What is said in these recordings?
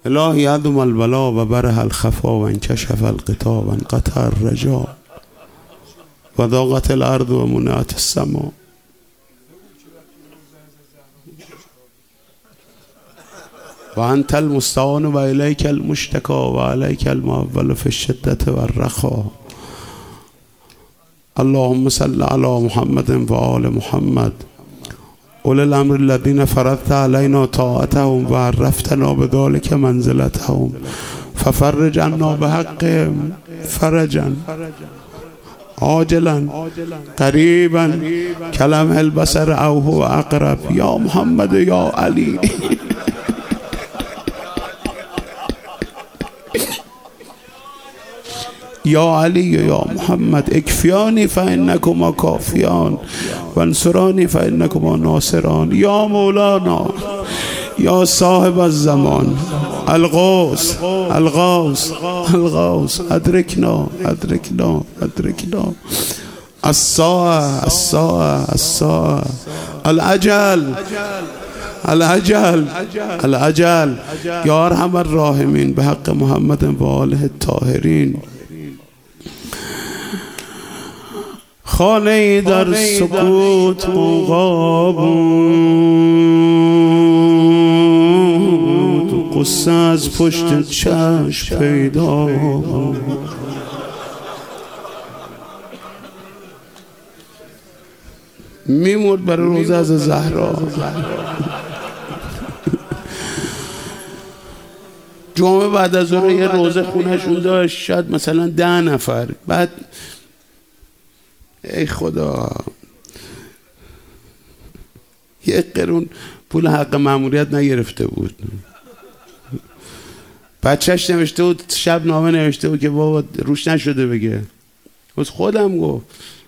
الهی عظم البلا و بره الخفا و انکشف الغطا و انقطع الرجا و ضاقت الارض و منعت السما. و انت المستعان و الیک المشتکى و علیک المعول فی الشدة و الرخا. اللهم صل علی محمد و آل محمد اولي الامر الذين فرضت علينا طاعتهم و عرفتنا بذلك منزلتهم ففرج عنا بحقهم فرجا عاجلا قریبا کلمح البصر او هو اقرب. یا محمد یا علی. یا علی یا محمد اکفیانی فانکما کافیان و انصرانی فانکما ناصران. یا مولانا یا صاحب الزمان الغوث الغوث الغوث ادرکنا ادرکنا ادرکنا. الساعة الساعة الساعة العجل العجل العجل. یا ارحم الراحمین به حق محمد و آله الطاهرین. خانه ای در سکوت مقاب قصه از پشت چشم پیدا. میمرد برای روزه از زهرا. جمعه بعد از ظهر یه روزه خونهشون داشت، شاید مثلا 10 نفر. بعد ای خدا یک قرون پول حق مأموریت نگرفته بود. بچهش نوشته بود شب نامه نوشته بود که بابا روش نشده بگه. از خودم گفت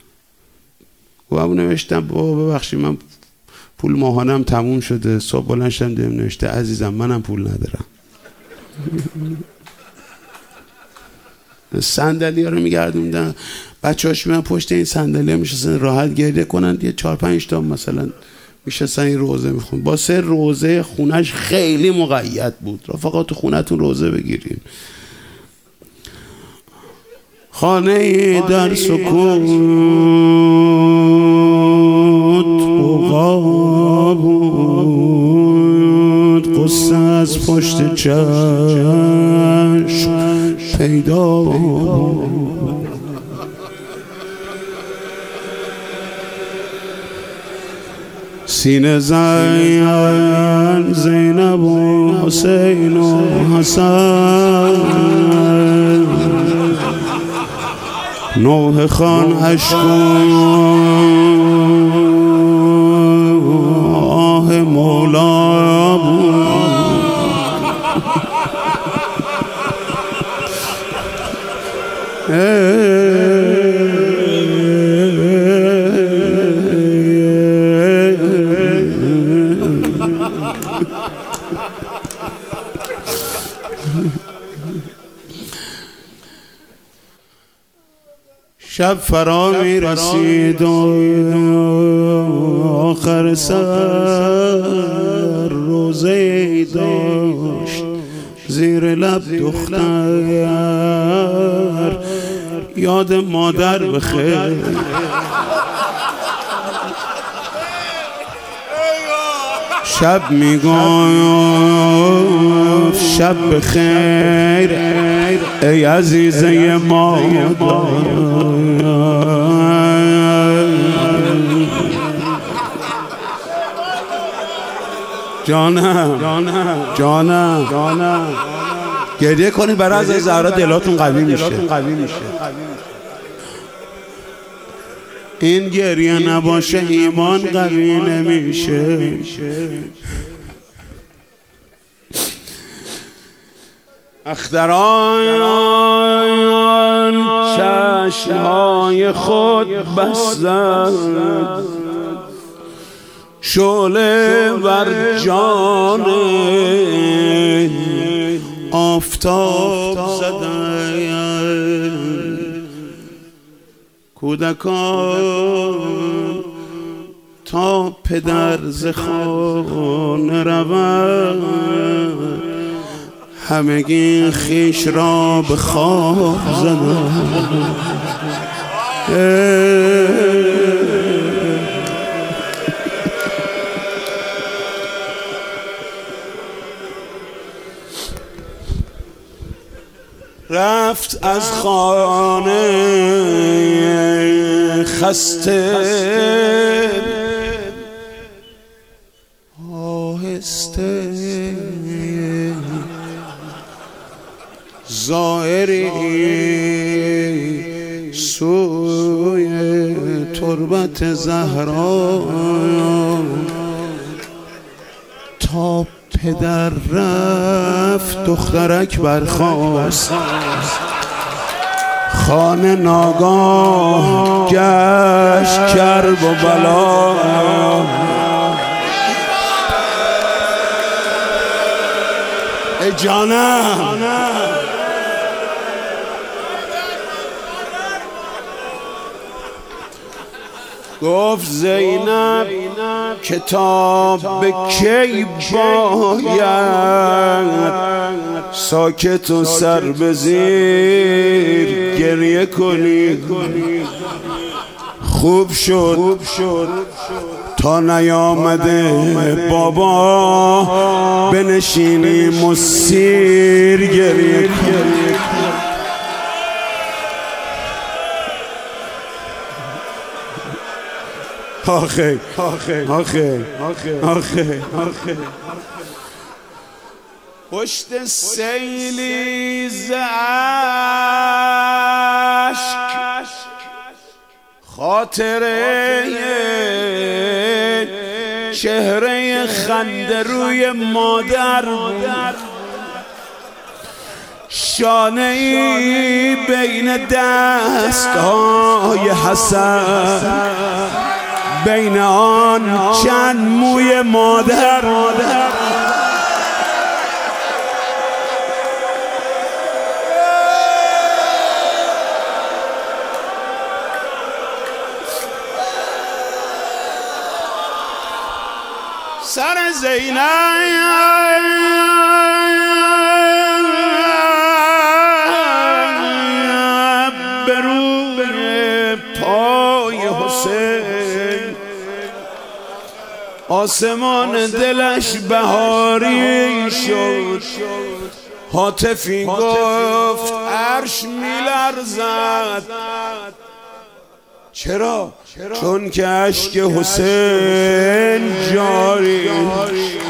نوشتم بابا ببخشید من پول ماهانم تموم شده. صبح بلند شدم دیدم نوشته عزیزم منم پول ندارم. صندلی ها رو میگردوندن، بچه‌هاش میان پشت این صندلی ها میشستن راحت گریه کنن. یه 4-5 تا مثلا میشستن این روزه میخون. با 3 روزه خونش خیلی مقید بود. رفقا تو خونتون روزه بگیرین. خانه ای در سکوت عقاب قصه از پشت چشم پیدا. سینه زین زینب و حسین و حسن نوح خان عشق آه مولا بود. شب فرا می رسید و آخر سر روزه داشت زیر لب دختر یاد مادر بخیر. شب می گفت شب بخیر ای عزیزه مادر. جانم جانم جانم گریه کنید برای از زهرا دلاتون قوی میشه. این گریه نباشه ایمان قوی نمیشه. اختران چشمهای خود بستند شعله بر جان آفتاب زدند. کودکان تا پدر ز خانه روند همگی خویش را به خواب زدند. رفت از خانه خسته آهسته، زائری سوی تربت زهرا، تا پدر رفت دخترک برخاست، خانه ناگاه گشت کرب و بلا. ای جانم گفت زینب کتاب به کی باید، ساکت و سر به زیر گریه کنی. خوب شد تا نیامده بابا، بنشینیم و سیر گریه کنی. آخه آخه آخه آخه آخه پشت سیلی ز اشک خاطره چهره خنده روی مادر، شانه‌ای بین دست‌های حسن، بین آن چند موی مادر. سر زینب به روی پای حسین، آسمان دلش بهاری شد. هاتفی گفت عرش میلرزد. چرا؟ چون که اشک حسین جاری